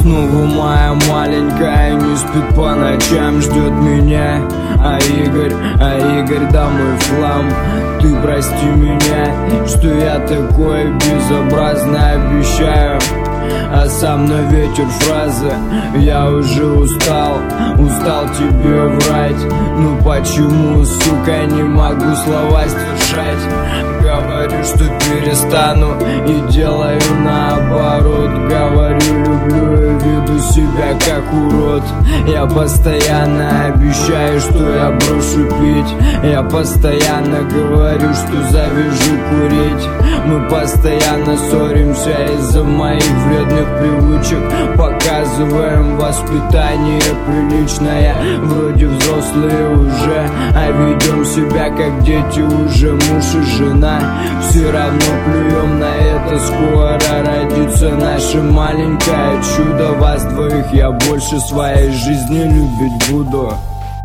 Снова моя маленькая не спит по ночам, ждет меня. А Игорь, да мой флам. Ты прости меня, что я такой безобразный, обещаю. А сам на ветер фразы. Я уже устал тебе врать. Ну почему, сука, не могу слова сдержать? Говорю, что перестану и делаю наоборот. Говорю, люблю и веду себя как урод. Я постоянно обещаю, что я брошу пить. Я постоянно говорю, что завяжу курить. Мы постоянно ссоримся из-за моих вредных привычек. Показываем воспитание приличное. Вроде взрослые уже, а ведем себя как дети уже. Муж и жена, все равно плюем на это. Скоро родится наше маленькое чудо. Вас двоих я больше своей жизни любить буду.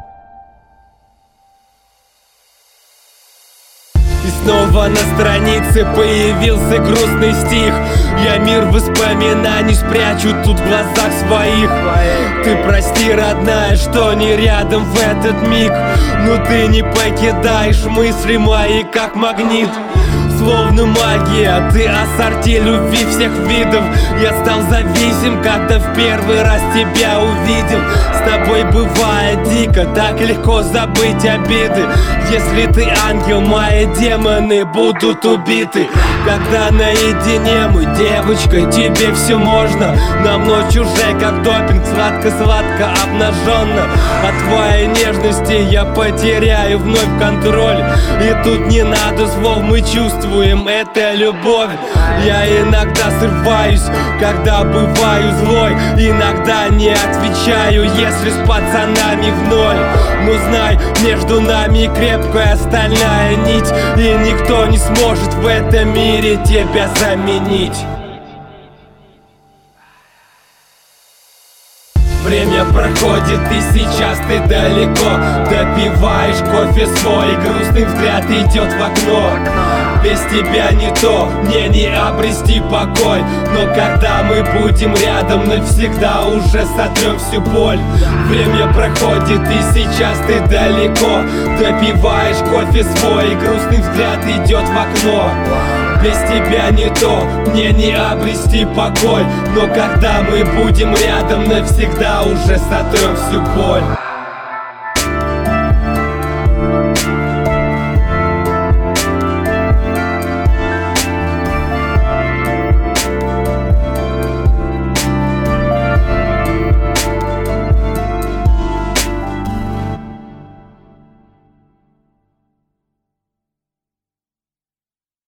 И снова на странице появился грустный стих. Я мир воспоминаний спрячу тут в глазах своих. Ты прости, родная, что не рядом в этот миг. Но ты не покидаешь мысли мои, как магнит. Словно магия, ты ассорти любви всех видов. Я стал зависим, когда в первый раз тебя увидел. С тобой бывает дико, так легко забыть обиды. Если ты ангел, мои демоны будут убиты. Когда наедине мы, девочка, тебе все можно. Нам ночь уже как допинг, сладко-сладко обнаженно. От твоей нежности я потеряю вновь контроль. И тут не надо слов, мы чувствуем, это любовь. Я иногда срываюсь, когда бываю злой. Иногда не отвечаю, если с пацанами в ноль. Но знай, между нами крепкая стальная нить. И никто не сможет в этом мире тебя заменить. Время проходит, и сейчас ты далеко. Допиваешь кофе свой, грустный взгляд идет в окно. Без тебя не то, мне не обрести покой. Но когда мы будем рядом, навсегда уже сотрем всю боль. Время проходит, и сейчас ты далеко. Допиваешь кофе свой, грустный взгляд идет в окно. Без тебя не то, мне не обрести покой. Но когда мы будем рядом, навсегда уже сотрем всю боль.